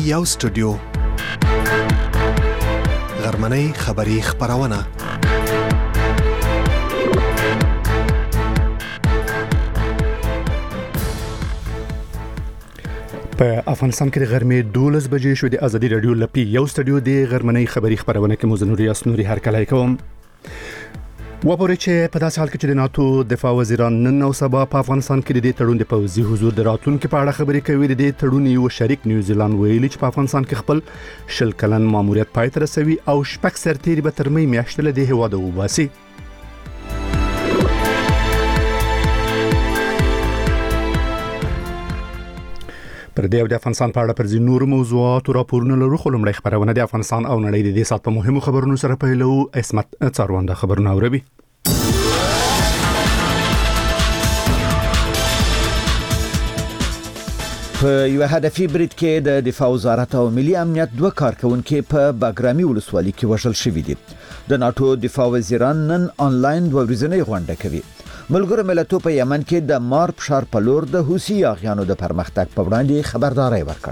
یو سټوډیو غرمنۍ خبری خبرونه په افغانستان کې د غرمې 12 بجې شو. د ازادي رادیو لپی یو سټوډیو د غرمنۍ خبری خبرونه کې مزنوري اسنوري هر کله کوم وپورې چې په داسې حال کې چې د ناتو دفاع وزیران نن او سبا په افغانستان کې د دې تړون د پوځي حضور د راتلونکو په اړه خبرې کوي. د دې تړون یو شریک نیوزیلند ویلي چې په افغانستان کې خپل شل کلن ماموریت پای ته رسوي او شپږ سرتیري به تر مې میاشتې له دې هیواده وباسي. پر دې او د افغانستان په اړه پر ځینو نورو موضوعاتو راپورونه لرو. خو لومړی خبرونه د افغانستان او نړۍ د دې سات په مهمو خبرونو سره پیلو. اسمت څارونده خبرونه اوري. په یو هدفي برید کې د دفاع وزارت او ملي امنیت دوه کارکونکو په باګرامي ولسوالۍ کې وژل شوي دي. د ناتو دفاع وزیران نن آنلاین دوه ورځنۍ غونډه کوي. ملګرو ملتونو په یمن کې د مارب ښار په لور د حوثي یاغیانو د پرمختګ په وړاندې خبرداري ورکړه.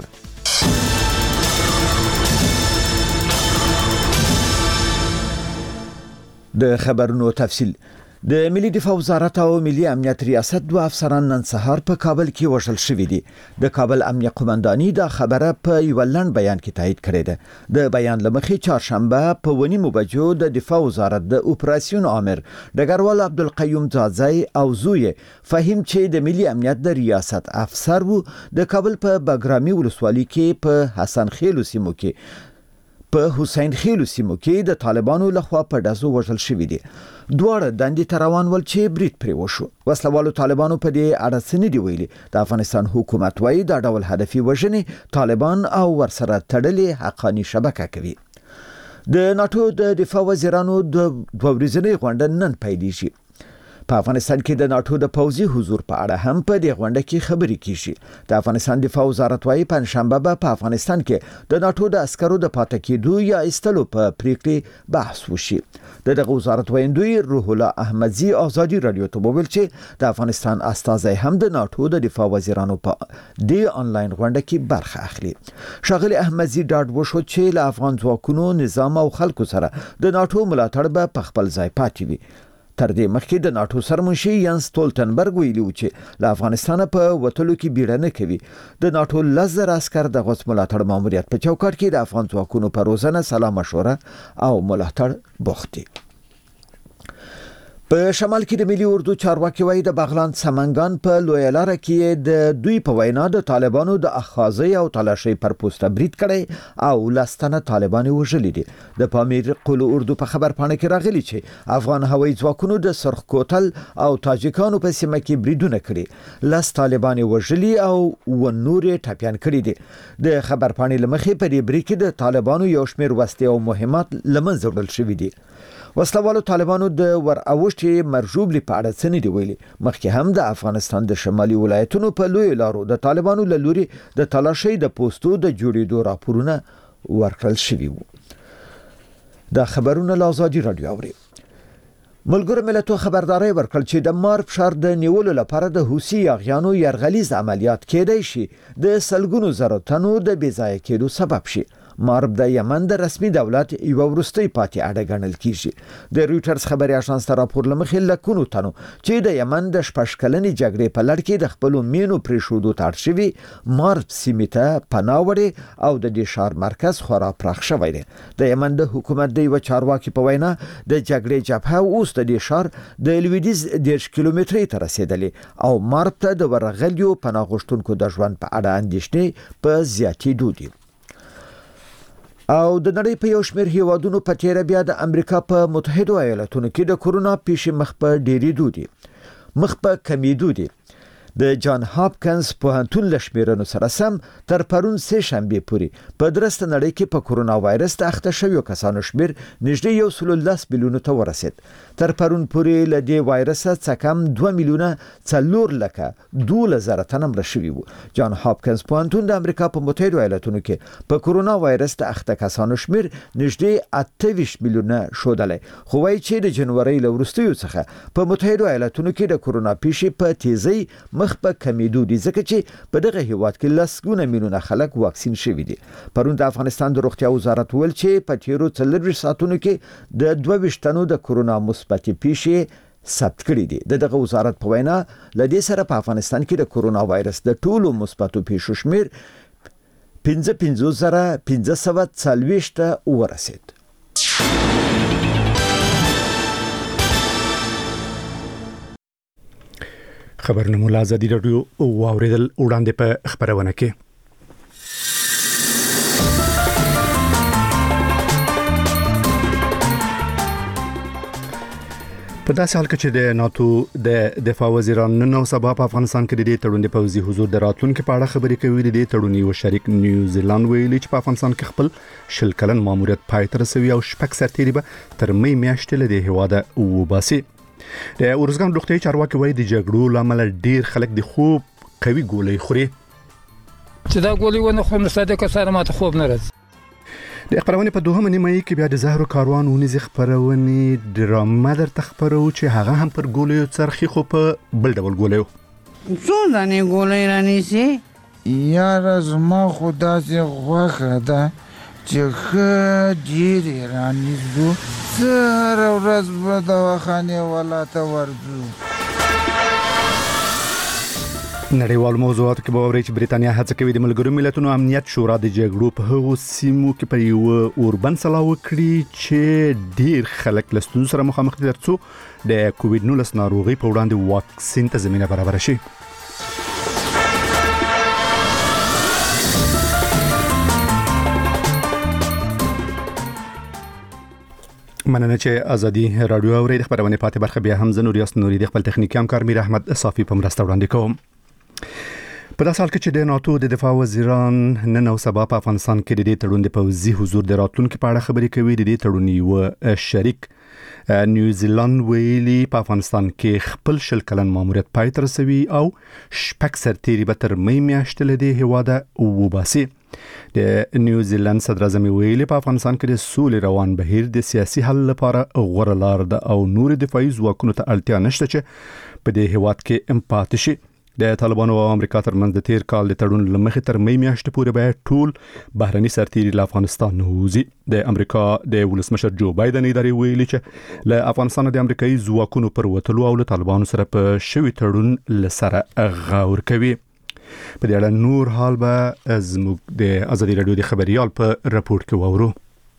د خبرونو تفصیل. د ملي دفاع وزارت او ملي امنیت ریاست دوه افسران نن سهار په کابل کې وژل شوي دي. د کابل امنیه قومنداني دا خبره په یو لنډ بیان کې تایید کړې ده. د بیان لمخې چهارشنبه په 9 بجو د دفاع وزارت د اپراسیون عامر ډګروال عبدالقیوم ځاځي او زوی فهیم چې د ملي امنیت د ریاست افسر وو د کابل په باګرامي ولسوالۍ کې په حسن خیلو سیمو کې په حسین خیلو سیمو کې د طالبانو لخوا په دزو وژل شوي دي. دواړه دندې تروان ول چې برید پرې وشو. وسلوالو طالبانو په دې اړه څه نه دی ویلي. د افغانستان حکومت وايي دا ډول هدفي وژنې طالبان او ورسره تړلې حقاني شبکه کوي. د ناتو د دفاع وزیرانو د دوه ورځنۍ غونډه نن پیلېږي. په افغانستان کې د ناتو د پوځي حضور په اړه هم په دې غونډه کې خبرې کیږي. د افغانستان دفاع وزارت وايي پنځشنبه به په افغانستان کې د ناتو د عسکرو د پاتې کېدو یا ایستلو په پریکړې بحث وشي. دغه وزارت ویندوی روح الله احمدزي ازادي رادیو ته وویل چې د افغانستان استازي هم د ناتو د دفاع وزیرانو په دې آنلاین غونډه کې برخه اخلي. ښاغلي احمدزي ډاډ وشو چې له افغان ځواکونو نظام او خلکو سره د ناتو ملاتړ به په خپل ځای پاتې وي. تر دې مخکې د ناتو سرمنشي یانس ستولتنبرګ ویلي و چې له افغانستان په وټلو کې بیړنه کوي. د ناتو 10,000 عسكر د غوڅ ملاتړ ماموریت په چوکاټ کې د افغان ځواکونو په روزنه سلا مشوره او ملاتړ بوخت دي. په شمال کې د ملي اردو چارواکي وايي د بغلان سمنګان په لوی لار کې د دوی په وینا د طالبانو د اخاذي او تلاشي پر پوسټه برید کړي او لستانه طالبان وژلي دي. د پامیر قلو اردو په خبر پاڼه کې راغلي چې افغان هوایي ځواکونو د سرخ کوتل او تاجکانو په سیمه کې بریدونه کړي. لاس طالبان وژلي او ونوري ټاپیان کړي دي. د خبر پاڼې لمخې په دې برید کې د طالبانو یو شمېر وسلې او مهمات لمنځه وړل شوي دي. وسلوالو طالبانو د ور اوښتي مرجوبلي په اړه څه نه دی ویلي. مخکې هم د افغانستان د شمالي ولایتونو په لوی لارو د طالبانو له لوري د تلاشي د پوسټو د جوړېدو راپورونه ورکړل شوي وو. دا خبرونه له ازادي رادیو اوري. ملګرو ملتونو خبرداري ورکړل چې د مارب ښار د نیولو لپاره د حوثي یاغیانو یرغلیز عملیات کېدای شي د سلګونو زره تنو د بېځایه کېدو سبب شي. مارب د یمن د رسمي دولت یو وروستۍ پاتې اډه ګڼل کیږي. د رويټرز خبري اژانس ته راپور لمخې لکونو تنو چې د یمن د شپږکلنې جګړې په لړ کې د خپل مینو پریښودو ته اړ شوي مارب سیمې ته پناه وړي او د دې ښار مرکز خورا پراخ شوی دی. د یمن د حکومت د یو چارواکي په وینا د جګړې جبهه اوس د دې ښار د لویدیز 10 کیلومتري ته رسیدلې او مارب ته د ورغلیو پناه غوښتونکو د ژوند په اړه اندېښنې په زیاتېدو دي. او د نړۍ په یو شمېر هیوادونو په تیر بیا د امریکا په متحده ایالاتونو کې د کورونا پیښې مخ په کمیدو دي. د جان هاپکنز پوهنتون لشمیرنو سره سم تر پرون سه شنبه پورې په درسته نړۍ کې په کورونا وایرس ته اخته شویو کسانو شمیر نږدې 110 میلیون ته ورسید. تر پرون پورې له دې وایرس څخه کم 2 میلیونه 4,12,000 تنه مړه شوي وو. جان هاپکنز پوهنتون د امریکا په متحده ایالاتونو کې په کورونا وایرس ته اخته کسانو شمیر نږدې 28 میلیونه شودلې. خو وايي چې د جنوري له وروستیو څخه په متحده ایالاتونو کې د کورونا پیښې په تیزی مخ په کمیدو دي ځکه چې په دغه هیواد کې لسګونه میلیونه خلک واکسین شوي دي. پرون د افغانستان د روغتیا وزارت ویل چې په تیرو 24 ساعتونو کې د 22 تنو د کورونا مثبت پیښې ثبت کړي دي. دغه وزارت په وینا لدې سره په افغانستان کې د کورونا وایرس د ټولو مثبت پیښو شمیر 15,540 ورسید. خبرنامه له ازادي رادیو واوریدل وړاندې په خبرونه کې په داسې حال کې چې د ناتو د دفاع وزیران نن او سبا په افغانستان کې د دې تړون د پوځي حضور د راتلونکو په اړه خبرې کوي. د دې تړون یو شریک نیوزیلند ویلي چې په افغانستان کې خپل شل کلن ماموریت پای ته رسوي او شپږ سرتیري به تر مې میاشتې له دې هواده وباسي. د اورزګان روغتیايي چارواکي وایي د جګړو لامل ډیر خلک د خوب قوي ګولۍ خوري چې دا ګولۍ ونه خورم صادق سره ماته خوب نه راځي. د خبرونه په دوهمه نیمه کې بیا د زهرو کاروان ونیز خبرونه ډرامه درته خبرو چې هغه هم پر ګولۍ څرخي خو په بل ډول ګولۍ څو دانې ګولۍ رانیسي یار زما خدا سي غوخه ده چې ډېرې رانیزو هر ورځ به دواخانې ولاته ورځو. نړیوال موضوعات کې به اوري چې بریتانیا هڅه کوي د ملګرو ملتونو امنیت شورا د جګړو په هغو سیمو کې په یو اوربن سلا وکړي چې ډیر خلک له ستونزو سره مخامخ دي ترڅو د کووډ-19 ناروغي په وړاندې واکسین ته زمينه برابر شي. مننه چې ازادي رادیو اوري. د خبرونه پاتې برخه بیا هم زنور یاس نوري د خپل تخنیکی همکار میر احمد صافي په مرسته وړاندې کوم. په داسې حال کې چې د ناتو د دفاع وزیران نن او سبا په افغانستان کې د دې تړون د پوځي حضور د راتلونکو په اړه خبرې کوي. د دې تړون یو شریک نیوزیلند ویلي په افغانستان کې خپل شل کلن ماموریت پای ته رسوي او شپږ سرتیري به تر مې میاشتې له دې هواده وباسي. د نیوزیلند صدر اعظم ویلي په افغانستان کې د سولې روان بهیر د سیاسي حل لپاره غوره لار ده او نور دفاعي ځواکونو ته اړتیا نشته چې په دې هواد کې پاتې شي. د طالبانو او امریکا ترمنځ د تیر کال د تړون لمخې تر مې میاشتې پورې به ټول بهرني سرتیري له افغانستان وځي. د امریکا د ولسمشر جو بایدن ادارې ویلي چې له افغانستان د امریکایي ځواکونو پر وتلو او له طالبانو سره په شوی تړون لسره غور کوي. په دې اړه نور حال به زموږ د ازادي رادیو د خبريال په راپور کې وورو.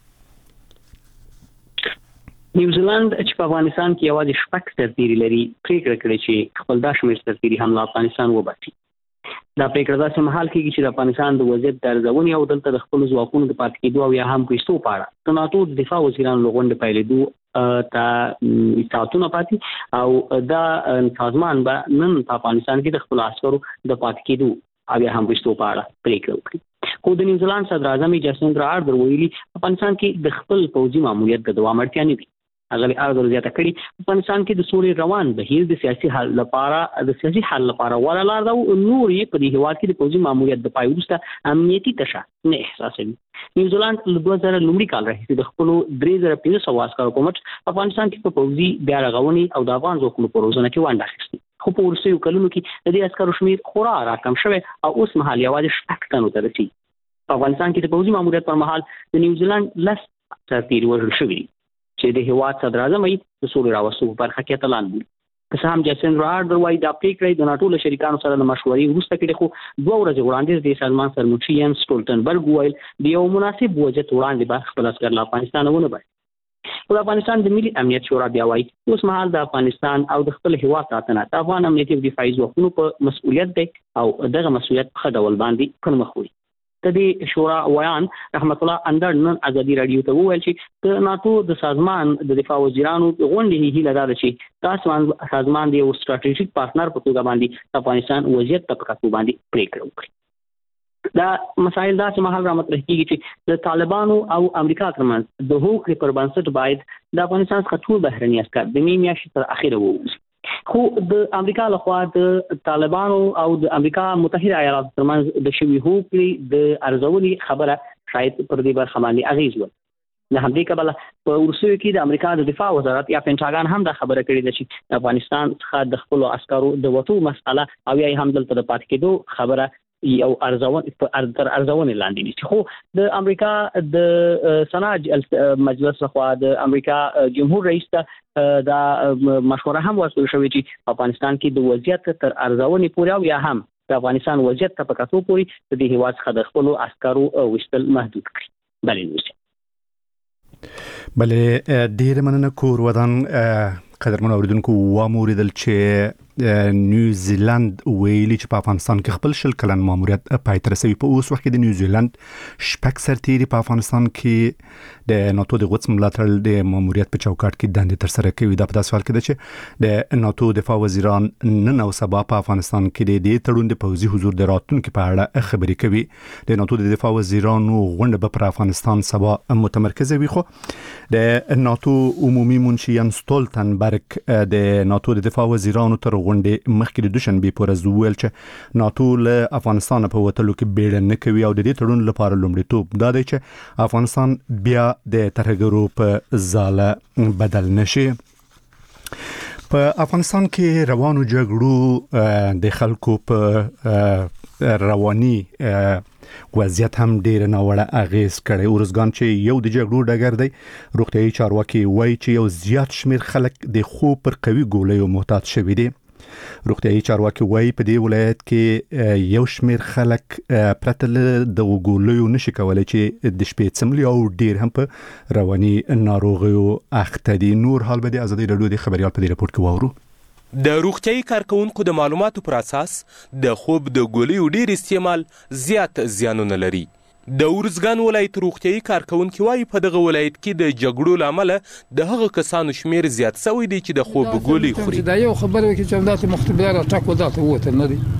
نیوزیلند چې په افغانستان کې یوازې شپږ سرتیري لري پریکړه کړې چې خپل دا شمېر سرتیري هم له افغانستان وباسي. دا پریکړه داسې مهال کېږي چې د افغانستان د وضعیت د ارزونې او دلته د خپل ځواکونو د پاتې کېدو او یا هم کویستو په اړه د ناتو د دفاع وزیرانو له غونډې پیلېدو ته ساعتونه پاتې او دا سازمان به نن په افغانستان کې د خپل عسکرو د پاتې کېدو او یا هم کویستو په اړه پریکړه وکړي. خو د نیوزیلند صدر اعظم جاسندرا آردر ویلي افغانستان کې د خپل پوځي ماموریت د دوام اړتیا نه وي. هغه آردر زیاته کړي افغانستان کې د سولې روان بهیر د سیاسي حل لپاره ولا لار ده او نور یې په دې هواد کې د پوځي ماموریت د پای وروسته امنیتي تشه نه احساسوي. نیوزیلند له 2000 لومړي کال راهیسې د خپل 3500 عسکرو په مټ افغانستان کې په پوځي بیا رغونې او د افغان ځواکونو په روزنه کې ونډه اخیستې. خو په وروستیو کلونو کې د دې عسکرو شمېر خورا راکم شوی او اوس مهال یوازې 6 تنو ته رسیږي. په افغانستان کې د پوځي ماموریت پر مهال د نیوزیلند لس سرتیري وژل شوي چې د هواد صدر اعظم یې د سولې راوستو په برخه کې اتلان دي. که څه هم جاسندرا آردر وایي دا پریکړه د ناتو له شریکانو سره د مشورې وروسته کړې خو 2 ورځې وړاندې د سازمان سرمنشي یانس سټولټنبرګ ویل د یو مناسب بودجت وړاندې به خپل عسکر له افغانستان ونه باسي. د افغانستان د ملي امنیت شورا بیا وایي اوس مهال د افغانستان او د خپل هواد ساتنه د افغان امنیتي او دفاعي ځواکونو په مسؤلیت دی او دغه مسؤلیت په ډول باندې پرمخ وړي. د دې شورا ویان رحمت الله اندر نن ازادي رادیو ته وویل چې د ناتو د سازمان د دفاع وزیرانو غونډې هیله ده چې تاسو سازمان د یو ستراتیژیک پارتنر په توګه باندې افغانستان وضعیت په کتو باندې پریکړه وکړي. دا مسایل داسې مهال رامطرح کیږي چې د طالبانو او امریکا ترمنځ د هوکړې پر بنسټ باید د افغانستان څخه ټول بهرني عسکر د مې میاشتې تر اخره ووځي. خو د امریکا لخوا د طالبانو او د امریکا متحده ایالاتو ترمنځ د شوي هوکړې د ارزونې خبره شاید پر دې برخه باندې اغیز وکړي. د همدې کبله په وروستیو کې د امریکا د دفاع وزارت یا پینټاګان هم دا خبره کړې ده چې افغانستان څخه د خپل عسکرو د وټو مسأله او یا هم دلته د پاتې کېدو خبره یو ارزونه لاندې دي. خو د امریکا د سناج مجلس لخوا د امریکا جمهور رئیس ته دا مشوره هم ورکړل شوې چې افغانستان کې د وضعیت تر ارزونې پورې او یا هم د افغانستان وضعیت ته په کتو پورې د دې هیواد څخه د خپل عسکرو وشتل محدود کړي. بلې ډېر مننه کور ودان قدرمن اوریدونکو واموریدل چې نیوزیلند ویلي چې په افغانستان کې خپل شل کلن ماموریت پای ته رسوي. په اوس وخت کې د نیوزیلند شپږ سرتیري په افغانستان کې د ناتو د غوڅ ملاتړ د ماموریت په چوکاټ کې دندې ترسره کوي. دا په داسې حال کې ده چې د ناتو دفاع وزیران نن او سبا په افغانستان کې د دې تړون د پوځي حضور د راتلونکو په اړه خبرې کوي. د ناتو د دفاع وزیرانو غونډه به پر افغانستان سبا متمرکزه وي. خو د ناتو عمومي منشي یانس ستولتنبرګ د ناتو د دفاع وزیرانو تر غونډې مخکې د دوشنبه پر ورځ ویل چې ناتو له افغانستان په وټلو کې بیړه نه کوي او د دې تړون لپاره لومړیتوب دا دی چې افغانستان بیا د ترهګرو په ځاله بدل نشي. په افغانستان کې روانو جګړو د خلکو په رواني وضعیت هم ډیر ناوړه اغیز کړي. ورزګان چې یو د جګړو ډګر دی روغتيایي چارواکي وایي چې یو زیات شمیر خلک د خوب پر قوي ګولیو محتاج شوي دي. روغتيایي چارواکي وایي په دې ولایت کې یو شمیر خلک پرته د ګولیو نشي کولای چې د شپې څملي او ډیر هم په رواني ناروغیو اخته دي. نور حال به د ازادي رادیو د خبريال په دې راپور کې واورو. د روغتيایي کارکونکو د معلوماتو پر اساس د خوب د ګولیو ډیر استعمال زیات زیانونه لري. د ورزګان ولایت روغتيایي کارکونکو وايي په دغه ولایت کې د جګړو لامل د هغه کسانو شمیر زیات شوی دی چې د خوب ګولۍ خوري. دا یو خبره وکړي چې همداسې مختبر ټاکو دلته وته نه دی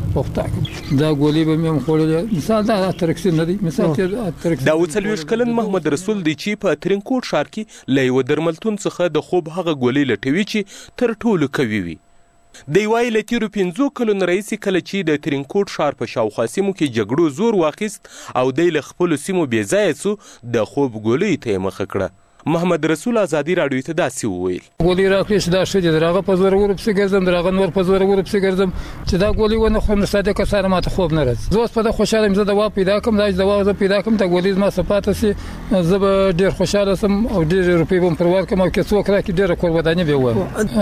وخت دا ګولۍ به مې خوړلې مثال دا ترکسین نه دی مثال دا وڅلويش کلن محمد رسول دی چې په ترینکوټ ښار کې له یو درملتون څخه د خوب هغه ګولۍ لټوي چې تر ټولو کوي وي. د یوای له تیرو 15 کلونو رئیس کله چې د ترینکوټ ښار په شاوخوا سیمو کې جګړو زور واخیست او د له خپل سیمو بې ځای سو د خوب ګولۍ ته مخ کړه. محمد رسول ازادي رادیو ته داسې وویل ګولۍ راکړې دا شې درغه په زور ورپسې ګرځم درغه نور په زور ورپسې ګرځم چې دا ګولۍ ونه خو مصادقه سره ماته خوب نه راځي. زه اوس په خوشاله مزه دوا پیدا کوم دا دوا زه پیدا کوم ته ګولۍ ما صفات سي زه به ډیر خوشاله سم او ډیر روپۍ بم پرور کوم او کې څوک راکې ډیر کور ودانې به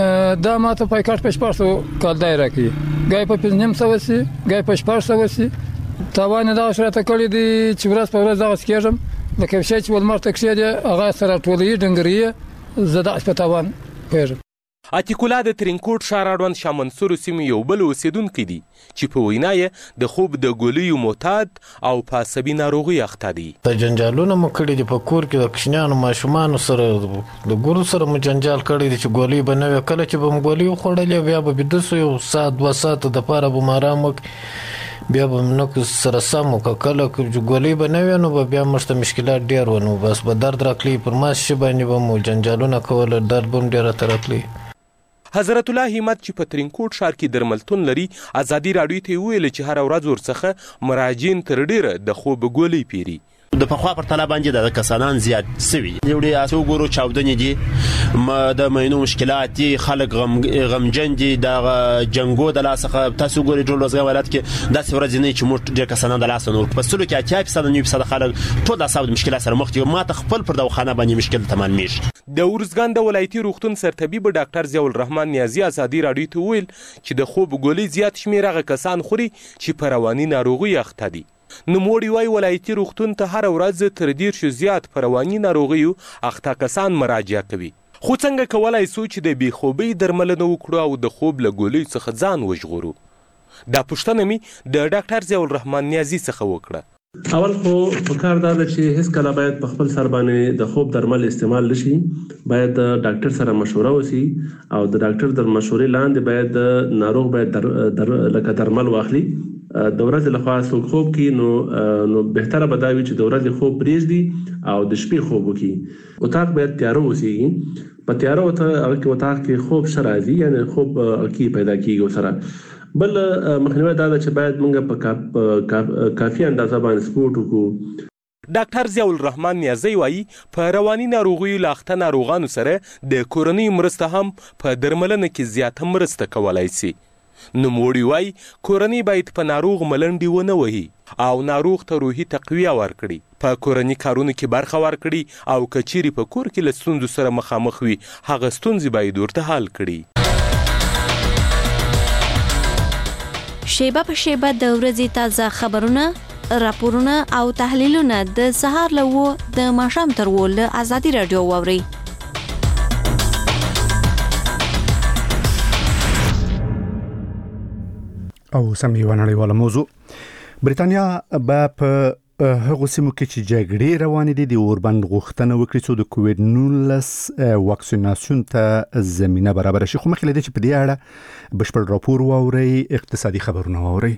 و دا ماته پایکاټ په 400 کال دای راکې ګای په 500 سي ګای په 400 سي تاوان دا شراته کړی دی چې ورځ په ورځ دا سکیږم لکه شې چې ولمرته کې دی هغه سره ټولې ډنګري زده اسپتاوان پېژم. اتیکولا د ترینکوټ ښار اړوند شاه منصور سیمې یو بل اوسیدونکي دي چې په وینا یې د خوب د ګولیو معتاد او په عصبي ناروغۍ اخته دي. د جنجالونو مو کړي دي په کور کې د کښنیانو ماشومانو سره د ګورو سره مو جنجال کړي دي چې ګولۍ به نه وي کله چې به مو ګولۍ وخوړلې بیا به بیده سو یو ساعت 2 ساعته دپاره به م ارام وکړي بیا به نو سره سم وکړه کله ګولۍ به نه وي نو بیا موږ ته مشکلات ډېر و نو بس به درد راکړي پر ماس شي باندې به مو جنجالونه کول درد به هم ډېر راته راکړي. حضرت الله همت چې په ترینکوټ ښار کې درملتون لري ازادي رادیو ته ویل چې هر ورځ ورڅخه مراجعین تر ډیره د خوب ګولۍ پیری. د پخوا پر طلا باندې د کسانان زیات سوي یوړي اسو ګورو چاودنې دي د مینو مشکلات دي خلک غمجن دي د جنگو د لاسخه تاسو ګوري ټول ورځ ولادت کې د ورځې نه چې موږ د کسانان د لاس نور په سلو کې 80% خلک ټول د صاحب مشکلات سره مخ دي ما ته خپل پر دواخانه باندې مشکل تمام میش. د ورزګان د ولایتي روغتون سرطبيب ډاکټر ضیاء الرحمن نیازی ازادي رادیو ته ویل چې د خوب ګولۍ زیات شمیر هغه کسان خوري چې په رواني ناروغي اخته دي. نوموړي وايي ولایتي روغتون ته هر ورځ تر 10 زیات په رواني ناروغیو اخته کسان مراجعه کوي. خو څنګه کولای سو چې د بېخوبۍ درملنه وکړو او د خوب له ګولۍ څخه ځان وژغورو؟ دا پوښتنه مې د ډاکټر ضیاء الرحمن نیازی څخه وکړه. اول خو پکار دا چې هیڅ کله باید په خپل سر باندې د خوب درمل استعمال نشي باید د ډاکټر سره مشوره وسی او د ډاکټر د مشورې لاندې باید د ناروغ باید لکه درمل واخلي د ورځې لخوا څوک خوب کې نو بهتره به دا وي چې د ورځې خوب پرېږدي او د شپې خوب وکړي. اتاق باید تیاره وسیږي په تیاره اتاق کې خوب ښه راځي یعنی خوب کې پیدا کیږي سره. بل مخنیوي دا چې باید موږ په کافي اندازه باندې سپورت وکړو. ډاکټر ضیاء الرحمن نیازی وایي په رواني ناروغیو له اخته ناروغانو سره د کورنۍ مرسته هم په درملنه کې زیاته مرسته کولی سي. نوموړي وایي کورنۍ باید په ناروغ ملنډې ونه وهي او ناروغ ته روحي تقویه ورکړي، په کورني کارونو کې برخه ورکړي او که چیرې په کور کې له ستونزو سره مخامخ وي هغه ستونزې باید ورته حل کړي. شیبه په شیبه د ورځې تازه خبرونه، راپورونه او تحلیلونه د سهار له 9 د ماښام تر 10 له ازادي رادیو واورئ. او سم یو نړیواله موضوع، بریتانیا به په هغو سیمو کې چې جګړې روانې دي د اوربند غوښتنه وکړي څو د کووډ 19 واکسیناسیون ته زمینه برابر شي. خو مخکې له دې چې په دې اړه بشپړ راپور واورئ، اقتصادي خبرونه واورئ.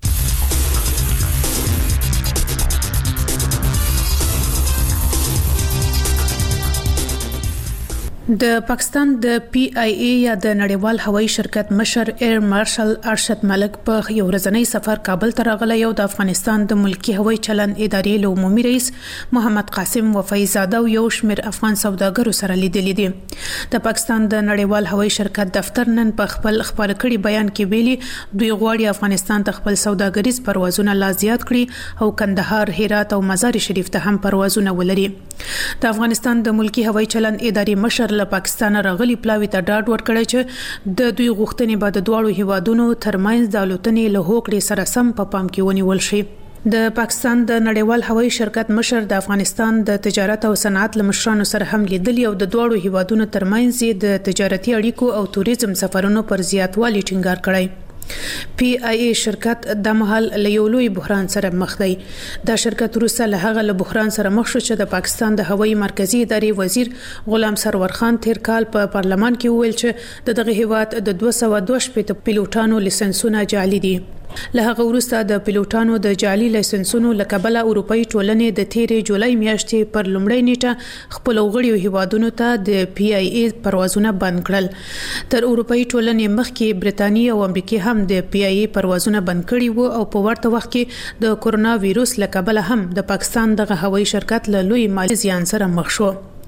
د پاکستان د پی آی ای یا د نړیوال هوایي شرکت مشر ایر مارشل ارشد ملک په یو ورځنی سفر کابل ته راغلی او د افغانستان د ملکی هوایي چلند ادارې له عمومي رئیس محمد قاسم وفایزاده او یو شمېر افغان سوداګرو سره لیدلې دي. د پاکستان د نړیوال هوایي شرکت دفتر نن په خپل خبر کړي بیان کې ویلي دوی غواړي افغانستان ته خپل سوداګریز پروازونه لا زیات کړي او کندهار، هرات او مزار شریف ته هم پروازونه ولري. د افغانستان د ملکی هوایي چلند ادارې مشر له پاکستان راغلي پلاوي ته ډاډ ورکړی چې د دوی غوښتنې به د دواړو هیوادونو ترمنځ د الوتنې له هوکړې سره سم په پام کې ونیول شي. د پاکستان د نړیوال هوایي شرکت مشر د افغانستان د تجارت او صنعت لمشرانو سره هم لیدلي او د دواړو هیوادونو ترمنځ د تجارتي اړیکو او توریزم سفرونو پر زیاتوالي ټینګار کړی. پی آی ای شرکت د مهال له یو لوی بحران سره مخ دی. دا شرکت وروسته له هغه له بحران سره مخ شو چې د پاکستان د هوایي مرکزی ادارې وزیر غلام سرور خان تیر کال په پارلمان کې وویل چې دغه هیواد د 222 پیلوټانو لایسنسونه جعلي دي. له هغه وروسته د پیلوټانو د جعلي لایسنسونو له کبله اروپאי ټولنې د 13 جولای میاشتې پر لومړۍ نیټه خپل غړیو هیوادونو ته د پی آی ای پروازونه بند کړل. تر اروپאי ټولنې مخکې برتانیې او امریکا هم د پی آی ای پروازونه بند کړي وو او په ورته وخت کې د کورونا وایروس له کبله هم د پاکستان دغه هوایي شرکت له لوی مالی زیان سره مخ شو.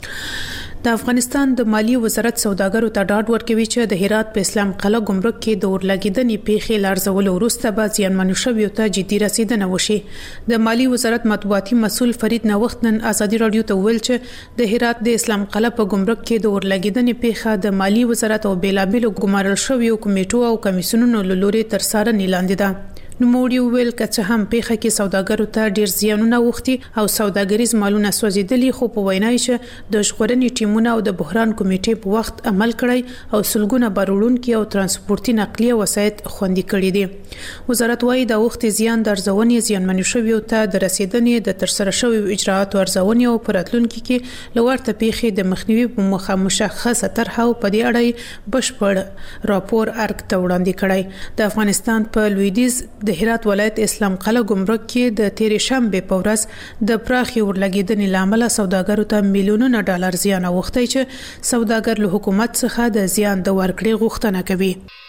د افغانستان د مالی وزارت سوداګرو ته ډاډ ورکوي چې د هرات په اسلام قلعه ګمرک کې د اورلګیدنې پیښې لارزول وروسته به زیانمنو شویو ته جدي رسیدنه وشي. د مالی وزارت مطبوعاتي مسؤل فرید نوښت نن ازادي رادیو ته ویل چې د هرات د اسلام قلعه په ګمرک کې د اورلګیدنې پیښه د مالی وزارت او بیلابیلو ګمارل شویو کمیټو او کمیسیونونو له لوري تر څارنې لاندې ده. نوموړي ویل چې هم پیښه کې سوداګرو ته ډیر زیانونه وختي او سوداګریز مالونه سوځیدلي، خو په وینای چې د ژغورنې ټیمونه او د بحران کمیټې په وخت عمل کړی او سلګونه بارولونکي او ترانسپورتي نقلیه وسایط خوندي کړي دي. وزارت وايي د وخت زیان د ارزونې زیانمنو شویو ته د رسیدنې د ترسره شویو اجراءاتو ارزونې او پراتلونکو کې لورته پیښې د مخنیوي په موخه مشخصه طرحه او په دې اړه بشپړ راپور ارګ ته وړاندې کړی. د افغانستان په لویدیز د هرات ولایت اسلام قلعه ګمرک کې د تیرې شنبه په ورځ د پراخي اورلګیدنې لامل سوداګرو ته میلیونونه ډالر زیان اوښتی چې سوداګر له حکومت څخه د زیان د ورکړې غوښتنه کوي.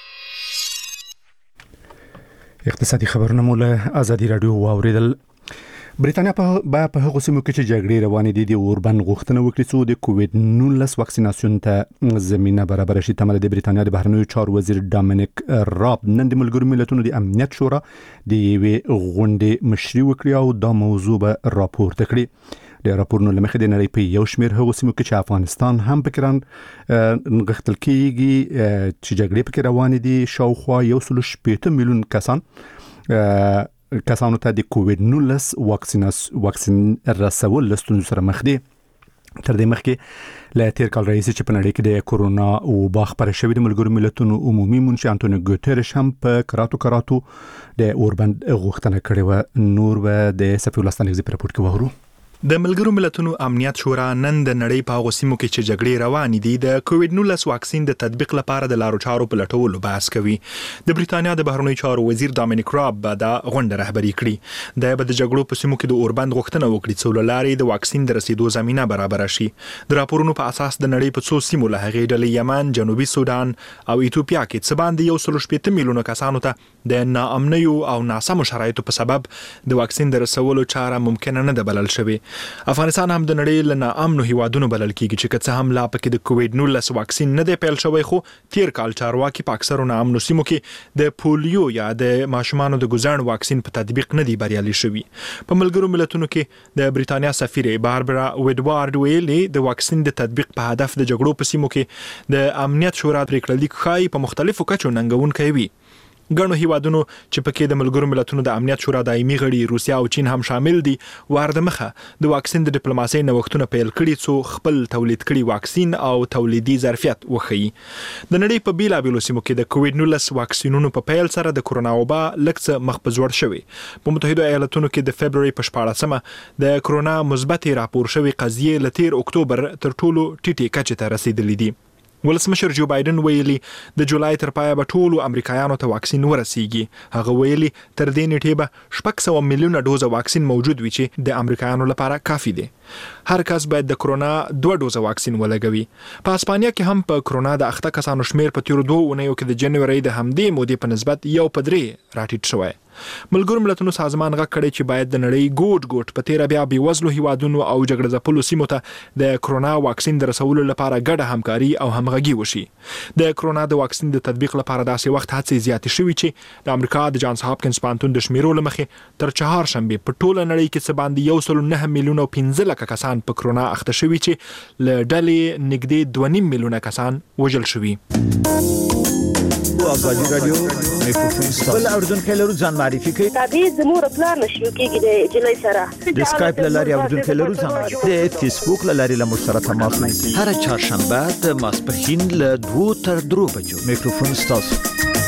اقتصادي خبرونه مو له ازادي رادیو واوریدل. بریتانیا په هغو سیمو کې چې جګړې روانې دي د اوربند غوښتنه وکړي څو د کووډ 19 واکسیناسیون ته زمینه برابر شي. تمه د بریتانیا د بهرنیو چارو وزیر ډامینیک راب نن د ملګرو ملتونو د امنیت شورا د یوې غونډې مشري وکړي او دا موضوع به راپورته کړي. د راپورونو لمخې د نړۍ په یو شمېر هغو سیمو کې چې افغانستان هم پکې غښتل کېږي چې جګړې پکې روانې دي شاوخوا 1.8 میلیون کسانو ته د کووډ 19 واکسین رسول لستون سره مخ دي. تر دې مخکې له تیر کال رئیس چې په نړۍ کې د کورونا وبا خبره شوې د ملګرو ملتونو عمومي منشي انټونیو ګوتریش هم په کراتو د اوربند غوښتنه کړې و. نور به د صفي ولستانګزي په راپور کې وورو. د ملګرو ملتونو امنیت شورا نن د نړۍ په هغو سیمو کې چې جګړې روانې دي د کووډ 19 واکسین د تطبیق لپاره د لارو چارو په لټولو بحث کوي. د بریتانیا د بهرنیو چارو وزیر ډامینیک راب به دا غونډه رهبري کړي. د جګړو په سیمو کې د اوربند غوښتنه وکړي چې لارې د واکسین د رسیدو زمينه برابر شي. د راپورونو په اساس د نړۍ په څو سیمو له هغې ډلې یمن، جنوبي سودان او ایتوپیا کې څه باندې 1.8 میلیونه کسانو ته د ناامنیو او ناسمو شرایطو په سبب د واکسین د رسولو چاره ممکن نه ده بلل شوې. افغانستان هم د نړۍ له ناامنو هیوادونو بلل کیږي چې که څه هم لا پکې د کووډ 19 واکسین نه دی پیل شوی، خو تیر کال چارواکي په اکثرو ناامنو سیمو کې د پولیو یا د ماشومانو د ګوزڼ واکسین په تطبیق نه دی بریالي شوی. په ملګرو ملتونو کې د بریتانیا سفیر باربرا وډوارد ویلي د واکسین د تطبیق په هدف د جګړو په سیمو کې د امنیت شورا پریکړه لیک ښایي په مختلفو کچو ننګونکی وي. ګڼو هیوادونو چې پکې د ملګرو ملتونو د امنیت شورا دایمي غړي روسیا او چین هم شامل دي، ورده مخه د واکسین د ډیپلوماسۍ نوښتونه پیل کړي څو خپل تولید کړي واکسین او تولیدي ظرفیت وښيي. د نړۍ په بیلابیلو سیمو کې د کووډ 19 واکسینونو په پیل سره د کرونا وبا لږ څه مخ په ځوړ شوی. په متحده ایالاتونو کې د فبروري په 14مه د کرونا مثبت راپور شوی قضیې له 13 اکتوبر تر ټولو ټیټې کچې ته رسیدلې دي. ولسمشر جو بایدن ویلي د جولای تر پایه به ټولو امریکایانو ته واکسین ورسیږي. هغه ویلي تر دې نیټې به 600 میلیونه ډوزه واکسین موجود وي چې د امریکایانو لپاره کافي دي. هر کس باید د کرونا 2 ډوزه واکسین ولګوي. په اسپانیا کې هم په کرونا د اخته کسانو شمیر په تیرو 2 اونیو کې د جنوري د همدې مودې په نسبت 1.3 راټیټ شوی. ملګرو ملتونو سازمان غږ کړی چې باید د نړۍ ګوټ ګوټ په تیر بیا بیوزلو هیوادونو او جګړه ځپلو سیمو ته د کرونا واکسین د رسولو لپاره ګډه همکاري او همغږي وشي. د کرونا د واکسین د تطبیق لپاره داسې وخت هڅې زیاتې شوي چې د امریکا د جانز هاپکینز پوهنتون د شمیرو له مخې تر چهارشنبې په ټوله نړۍ کې څه باندې 1.9 میلیونه او 15 لکه کسان په کرونا اخته شوي چې له ډلې نږدې 2.5 میلیونه کسان وژل شوي. آزادی رادیو میکروفون بل اردن کلرو ځان معرفي کوي. تابع زموږ پلان نشو کېږي د جلای سره د اسکایپ لاري اردن کلرو ځان معرفي، د فیسبوک لاري له مشترک تماس نیسي. هر چهارشنبه د ماسپښین له 2 تر 3 بجو میکروفون ستاسو.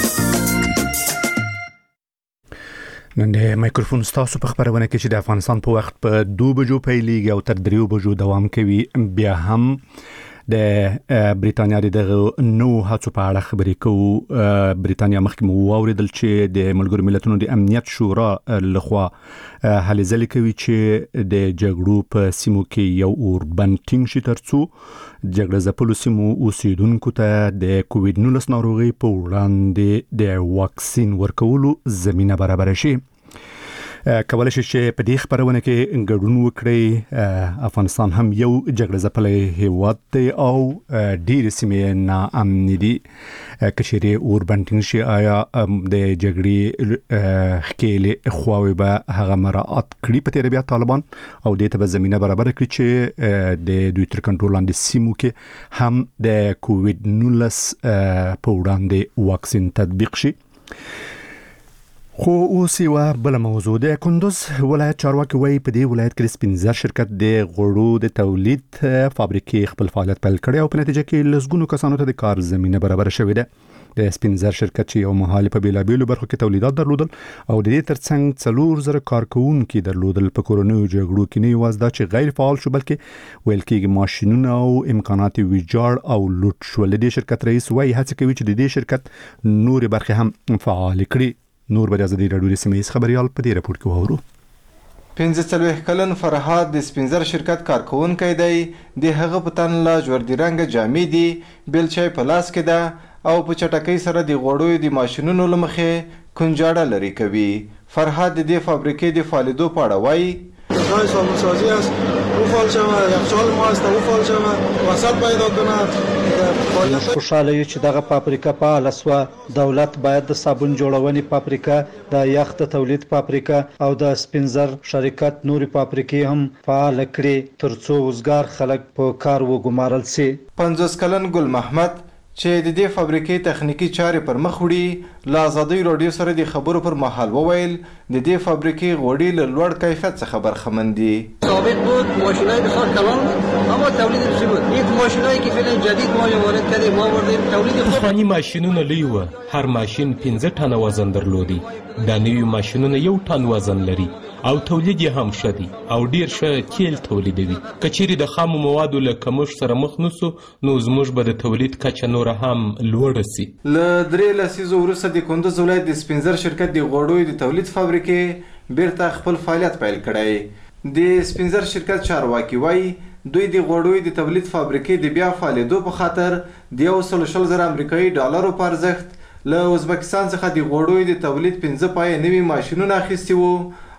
نن د میکروفون ستاسو په خبرونه کې چې د افغانستان په وخت په 2 بجو پیلېږي او تر 3 بجو دوام کوي. بیا هم د بریتانیا د نو هڅو په اړه خبرې کوو. بریتانیا مخکې مو واوریدل چې د ملګرو ملتونو د امنیت شورا لخوا هلې ځلې کوي چې د جګړو په سیمو کې یو اوربند ټینګ شي ترڅو جګړه ځپلو سیمو اوسیدونکو ته د کووډ 19 ناروغي په وړاندې د واکسین ورکولو زمينه برابر شي. کولای شي چې په دې خبرونه کې ګډون وکړي. افغانستان هم یو جګړه ځپلی هیواد دی او ډېرې سیمې ناامنې دي. که چیرې اوربند ټینګ شي آیا د جګړې ښکېلې خواوې به هغه مراعات کړي په تېره بیا طالبان او دې ته به زمینه برابره کړي چې د دوی تر کنټرول لاندې سیمو کې هم د کووډ 19 په وړاندې واکسین تطبیق شي. خو اوس یو بل موضوع ده. کندوز ولایت چارواکي وایي په دې ولایت کې سپینزر شرکت د غوړو د تولید فابریکې خپل فعالیت پیل کړی او په نتیجه کې لږګونو کسانو ته د کار زمینه برابر شوې ده. د سپینزر شرکت چې یو مهال په بیلابیلو برخو کې تولیدات درلودل او د دې ترڅنګ 4,000 کارکونکي درلودل. په کورونو جګړو کې نه یوازې دا چې غیر فعال شو بلکې ویل کېږي ماشینونه او امکانات ویجاړ او لوټ شول. د شرکت رئیس وایي هڅه کوي چې د دې شرکت نور برخې هم فعال کړي. نور بیا ازادي رادیو د سیمې خبريال په دې راپور کې وورو. 15 کلن فرهاد د سپینزر شرکت کارکونکی دی. د هغه په تن لا جوړدي رنګ جامې دي، بیلچې په لاس کې ده او په چټکۍ سره د غوړو د ماشینونو لمخې کنجاړه لري کوي. فرهاد د دې فابریکې د فعالیدو په اړه وایي جای سامونسازی است، او فعال شود، یخچال ما است، او فعال شود، وسط پیدا کند. خوشحاله یو چې دغه فابریکه فعال شوه. دولت باید د صابون جوړونې فابریکه، د یخ د تولید فابریکه او د سپینزر شرکت نوري فابریکې هم فعال کړي ترڅو وزګار خلک په کار وګمارل شي. 50 کلن ګل محمد چې د دې فابریکې تخنیکی چارې پر مخ وړي له آزادۍ رادیو سره د خبرو پر مهال وویل د دې فابریکې غوړي له لوړ کیفیت څخه برخمن دي. ثابت بود ماشینای بسیار کلان اما تولید بیشتر بود. یک ماشینایی که فعلا جدید ما وارد کردیم ما آوردیم تولید خوب. افغاني ماشینونه لوی و. هر ماشین 15 ټنه وزن درلودي. دا نوی ماشینونه 1 ټن وزن لري او تولید یې هم ښه دی او ډیر ښه تیل تولیدوي. که چیرې د خامو موادو له کمښت سره مخ نسو نو زموږ به د تولید کچه نوره هم لوړه سي. له 3 لسیزو وروسته د کندوز ولایت د سپینزر شرکت د غوړو د تولید فابریکې بیرته خپل فعالیت پیل کړی. د سپینزر شرکت چارواکي وایي دوی د غوړو د تولید فابریکې د بیا فعالیدو په خاطر د 120,000 امریکایي ډالرو په ارزښت له ازبکستان څخه د غوړو د تولید 15 پای نوي ماشینونه اخیستي وو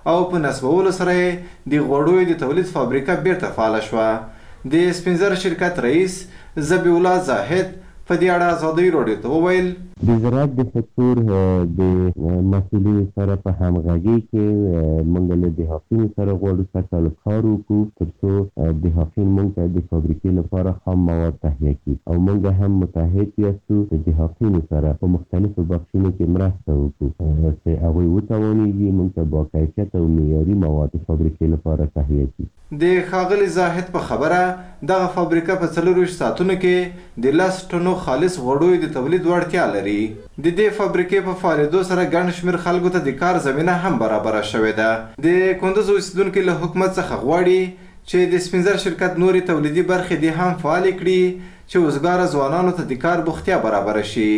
او په نسبولو سره د غوړیو د تولید فابریکه بیرته فعال شوه. د سپینزر شرکت رئیس ذبیح الله زاهد په دې اړه ازادي راډیو ته وویل د زراعت د سکتور د مسؤلینو سره په همغږي کې موږ له دهقانو سره غواړو چې کار وکړو ترڅو دهقان موږ ته د فابریکې لپاره خام مواد تهیه کړي او موږ هم متحد یاستو د دهقانو سره په مختلفو بخشونو کې مرسته وکړو چې هغوی وتوانیږي موږ ته باکیفیت او معیاري مواد د فابریکې لپاره تهیه کړي. د ښاغلي زاهد په خبره دغه فابریکه په 24 ساعتونو کې د 10 ټنو خالص غوړیو د تولید وړتیا لري. د دې فابریکې په فعالیدو سره ګڼ شمېر خلکو ته د کار زمینه هم برابره شوې ده. د کندوز اوسیدونکي له حکومت څخه غواړي چې د سپینزر شرکت نورې تولیدي برخې دې هم فعالې کړي چې وزګاره ځوانانو ته د کار بوختیا برابره شي.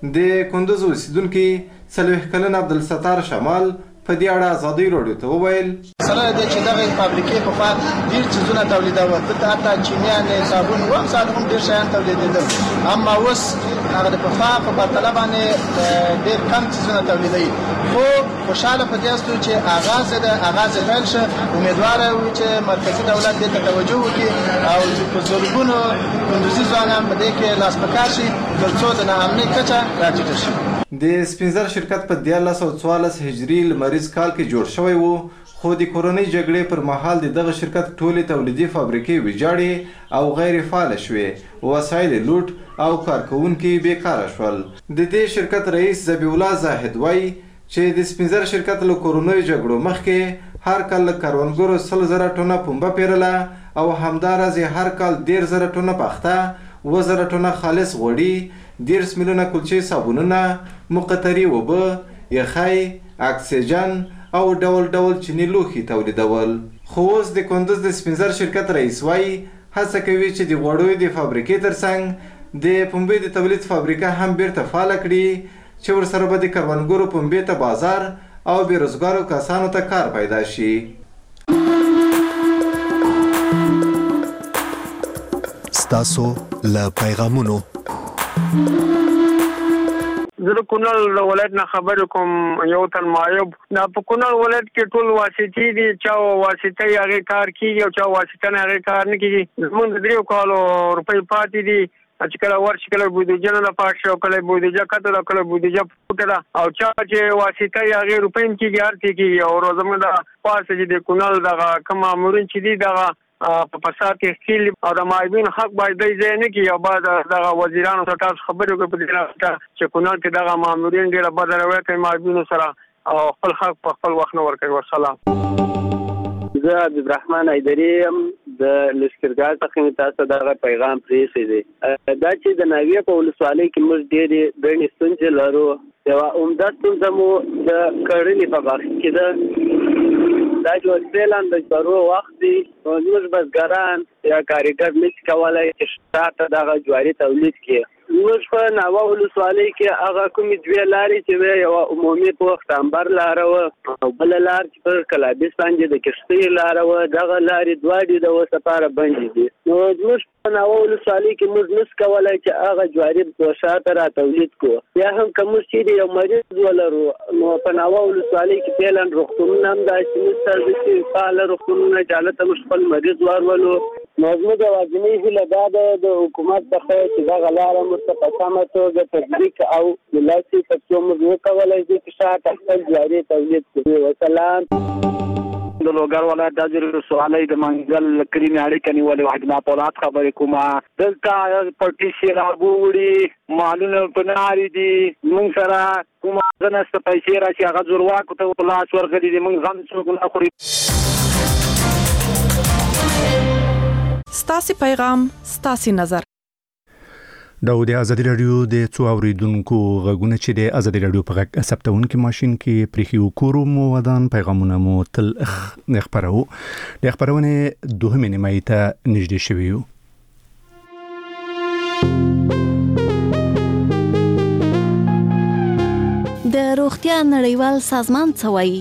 د کندوز اوسیدونکي 40 کلن عبدالستار شمال په دې اړه ازادي راډیو ته وویل سره د چې دغه فابریکې په خوا ډېر څیزونه تولیدول دلته حتی چینیان صابون و هم ساده هم ډېر شیان تولیدېدل اما اوس هغه د پخوا په پرتله باندې ډېر کم څیزونه تولیدوي خو خوشحاله په دې یاستو چې آغاز پیل شه امیدواره یو چې مرکزي دولت دې ته توجه وکړي او په زرګونو کندوزي ځوانان په دې کې لاس په کار شي تر څو د ناامنۍ کچه راټیټه شي. د سپینزر شرکت په 1914 هجري لمریز کال کې جوړ شوی و خو د کورونی جګړې پر مهال دغه شرکت ټولې تولیدي فابریکې ویجاړې او غیر فعال شوې وسایل لوټ او کارکونکي بیکاره شول. د دې شرکت رئیس ذبیح الله زاهد وایي چې د سپینزر شرکت له کورونی جګړو مخکې هر کال له کروندګرو 100,000 ټنه پنبه پیرله او همداراز هر کال 1,000 ټنه پخته 2,000 ټنه خالص غوړي 10 میلیونه کلچې صابونونه مقطري اوبه یخی اکسیجن او ډول ډول چینی لوښي تولیدول. خو اوس د کندوز د سپینزر شرکت رئیس وایي هڅه کوي چې د غوړیو د فابریکې ترڅنګ د پنبې د تولید فابریکه هم بیرته فعاله کړي چې ورسره به د کروندګرو پنبې ته بازار او بیروزګارو کسانو ته کار پیدا شي. ستاسو له پیغامونو زه د کونړ ولایت نه خبر کوم یو تن معیوب دا په کونړ ولایت کې ټول واسطې دي چا واسطه یې هغه کار کوي او چا واسطه نه هغه کار نه کوي. موږ د 3 کالو روپۍ پاتې دي چې کله ورشي کله بودیجه نه پاک شو کله بودیجه کتل کله بودیجه پټه او چا چې واسطه یې هغه روپۍ کې هر څه کوي او روزمره د پاسه چې د کونړ دغه کوم مامورین چې دي دغه په فساد اختیل او د مایبین حق باید دی ځای نه کړي او باید دغه وزیرانو ته تاسو خبرې وکړئ په دې اړه چې کونړ کې دغه مامورین ډېره بده رویه کوي مایبینو سره او خپل حق په خپل وخت نه ورکوي. والسلام. زه عبدالرحمن ایدري یم د لشکرګاه څخه تاسو دغه پیغام پرېښی دی. دا چې د ناویه په ولسوالۍ کې موږ ډېرې ګڼې ستونزې لرو. یوه عمده ستونزه مو د کرنې په برخه کې ده. دا چې فعلا د جوارو وخت دی موږ بزګران یا کارګر نشي کولی چې شاته دغه جواري تولید کړي. موږ په ناوه ولسوالۍ کې هغه کومې 2 لارې چې وې یوه عمومي په وختامبر لاره وه او بله لار چې په کلابیس باندې د کښتۍ لاره وه دغه لارې 2 دي د اوسه لپاره بندې دي. نو موږ په ناوه ولسوالۍ کې موږ نشو کولی چې هغه جواري په شاته را تولید کړو. بیا هم که موږ چې یو مریض ولرو نو په ناوه ولسوالۍ کې فعلا روغتونونه هم داسې نشته چې فعاله روغتونونه چې هلته موږ خپل مریض ورولو. نو زموږ یوازینۍ هیله دا ده د حکومت څخه چې دغه لاره موږ ته په سمه توګه تطبیق او ملاسي تر څو موږ وکولی شو چې شاته خپل جاري تولید کړو. وسلام. د لوګر ولایت د ځیر ولسوالۍ د منګل کلینې اړیکه نیولې وحدنا پولاد خبرې کومه. دلته پټي سیلابو وړي مالونه په نارې دي موږ سره کومه غنسته پیسې راشي هغه زورواکو ته په لاس ورغلي دي موږ غم څوک نه خوري. ستاسو پیغام ستاسو نظر. د ازادي رادیو د څو اوریدونکو غږونه چې د ازادي رادیو په غږ ثبتونکو ماشين کې پریخي کورو مو ودان پیغامونه مو تل خبرو د خبرونه دوه نیمه ته نږدې شوی یو. د روغتیا نړیوال سازمان څه وایي؟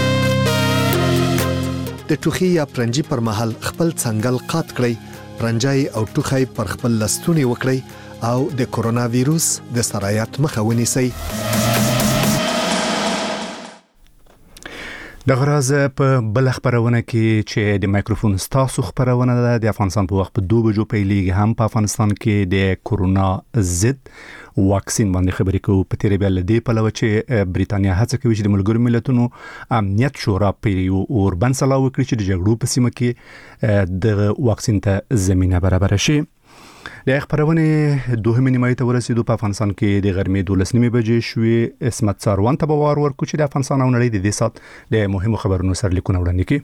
د ټوخي یا پرنجي پر مهال خپل څنګل قات کړئ رنجای او ټوخي پر خپل لستونی وکړئ او د کورونا وایروس د سرایت مخه ونیسئ. د غراز په بل خبرونه کې چې د مایکروفون ستاسو خبرونه ده د افغانستان په وخت په 2 بجو پیلېږي هم په افغانستان کې د کورونا ضد واکسین باندې خبرې کوو په تیرې بل دی په لور چې بریتانیا هڅه کوي چې د ملګرو ملتونو امنیت شورا په اوربن سلا وکړي چې د جګړو په سیمه کې د واکسین ته زمينه برابر شي. د خبرونه دوه نیمه ته ورسېدو په افغانستان کې د غرمې 12 بجې شوې اسمت ساروان ته باور ورکو چې د افغانستان او نړۍ د دې سات د مهمو خبرونو سره لیکونه وړاندې کړي.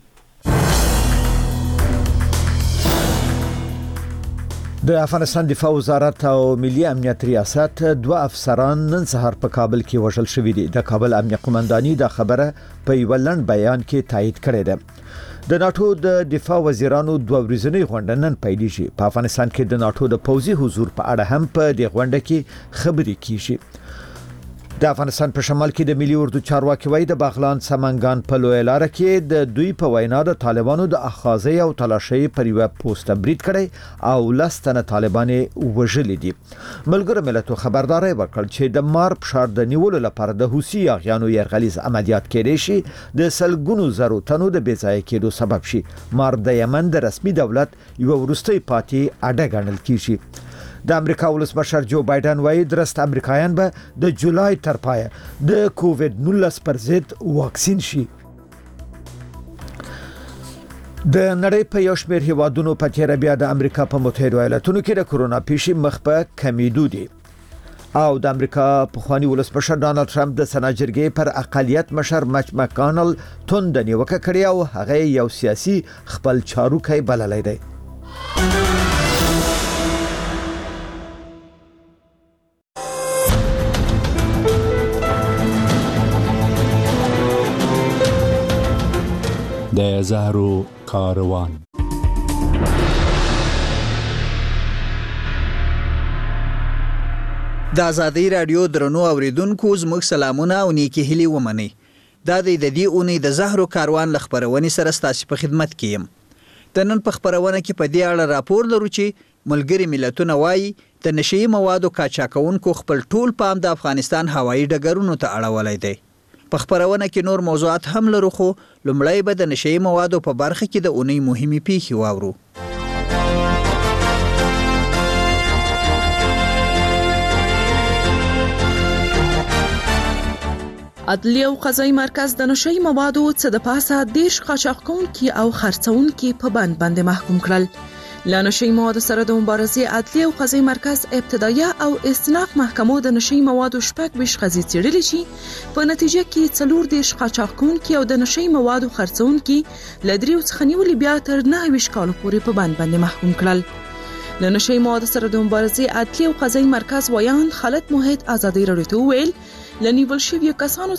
د افغانستان دفاع وزارت او ملي امنیت ریاست دوه افسران نن سهار په کابل کې وژل شوي دي. د کابل امنیت قومنداني دا خبره په یو لنډ بیان کې تایید کړې ده. د ناتو د دفاع وزیرانو دوه ورځنی غونډه نن پیلېږي. په افغانستان کې د ناتو د پوځي حضور په اړه هم په دې غونډه کې خبرې کیږي. د افغانستان په شمال کې د ملي اردو چارواکي وایي د بغلان سمنګان په لوی لار کې د دوی په وینا د طالبانو د اخاذي او تلاشي پر یو پوسټ برید کړي او لستنه طالبانې وژلې دي. ملګرو ملتونو خبرداري ورکړ چې د مارب ښار د نیولو لپاره د حوثي اغیانو یرغلیز عملیات کېدای شي د سلګونو زرو تنو د بیځای کېدو سبب شي. مارب د یمن د رسمي دولت یو وروستي پاتې اډه ګڼل کیږي. د امریکا ولسمشر جو بایدن وایي درست امریکایان به د جولای تر پایه د کووید 19 پر ضد واکسین شي. د نړۍ په یو شمېر هیوادونو په تیر بیا د امریکا په متحده ایالاتونو کې د کورونا پیښې مخ په کمیدو دي او د امریکا پخوانی ولسمشر ډانلډ ټرمپ د سناجرګي پر اقلیت مشر مچ مکانل توند نیوکه کړې او هغه یو سیاسي خپل چاروکي بللی دی. د زهرو کاروان. د آزادۍ رادیو درنو اوریدونکو زموږ سلامونه او نیکی هیلې ومنئ. دا د دې اونۍ د زهرو کاروان له خبرونې سره ستاسو په خدمت کې یم. د نن په خبرونه کې په دې اړه راپور لرو چې ملګري ملتونه وایي د نشئی موادو قاچاقونکو خپل ټول پام د افغانستان هوایي ډګرونو ته اړولی دی. په خبرونه کې نور موضوعات هم لرو خو لومړی به د نشئی موادو په برخه کې د اونۍ مهمې پیښې واورو. عدلیه او قضایي مرکز د نشئی موادو څخه د پاسه 10 قاچاقونکي او خرڅونکي په بند باندې محکوم کړل. له نشئی موادو سره د مبارزې عدلیه او قضایي مرکز ابتدایه او استناف محکمو د نشئی موادو 26 قضیې څېړلې شي. په نتیجه کې 14 قاچاقونکي او د نشئی موادو خرڅونکي له 3 څخه نیولې بیا تر 29 کالو پورې په بند باندې محکوم کړل. له نشئی موادو سره د مبارزې عدلیه او قضایي مرکز ویان خالد موحد آزادۍ رادیو ته ویل له نیول شویو کسانو